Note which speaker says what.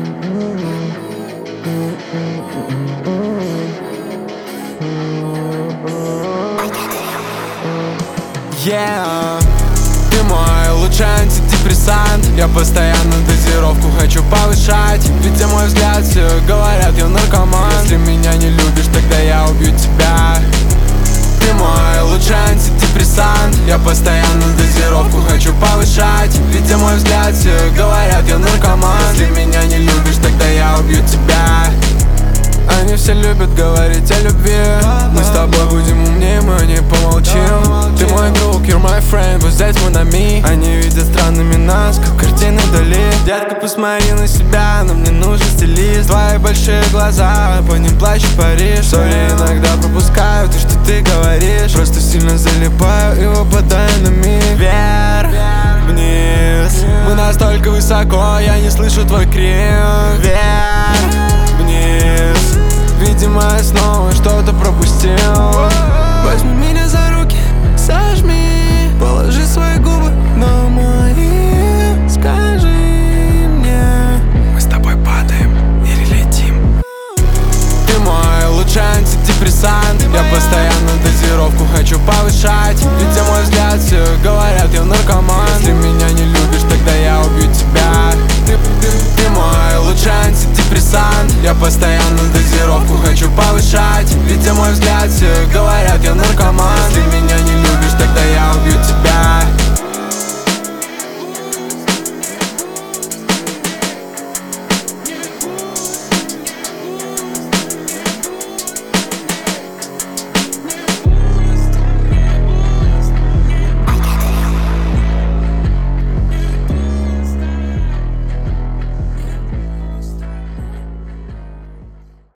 Speaker 1: Yeah. Ты мой лучший антидепрессант. Я постоянно дозировку хочу повышать. Видя мой взгляд, все говорят, я наркоман. Если меня не любишь, тогда я убью тебя. Ты мой лучший антидепрессант. Я постоянно дозировку хочу повышать. Видя мой взгляд, все говорят, я наркоман. Если меня не любишь, тогда я убью тебя. Они все любят говорить о любви. Мы с тобой будем умнее, мы не помолчим. Ты мой друг, you're my friend, вот здесь мы на ми. Они видят странными нас, как картины вдали. Детка, посмотри на себя, но мне нужен стилист. Твои большие глаза, по ним плачет Париж. Соли иногда пропускаю то, что ты говоришь. Просто сильно залипаю и выпадаю на миг. Вверх, вниз, мы настолько высоко, я не слышу твой крик. Вверх, вниз, видимо, я снова что-то пропустил. Возьми меня за руки, сожми, положи свои губы на мои. Скажи мне, мы с тобой падаем или летим? Ты мой лучший антидепрессант. Я постоянно дозировку хочу повышать. Видя мой взгляд, все говорят, я наркоман. Если меня не любишь, тогда я убью тебя. Ты мой лучший антидепрессант. Я постоянно дозировку хочу повышать. Видя мой взгляд, все говорят, я наркоман. Если меня не любишь, тогда я убью тебя.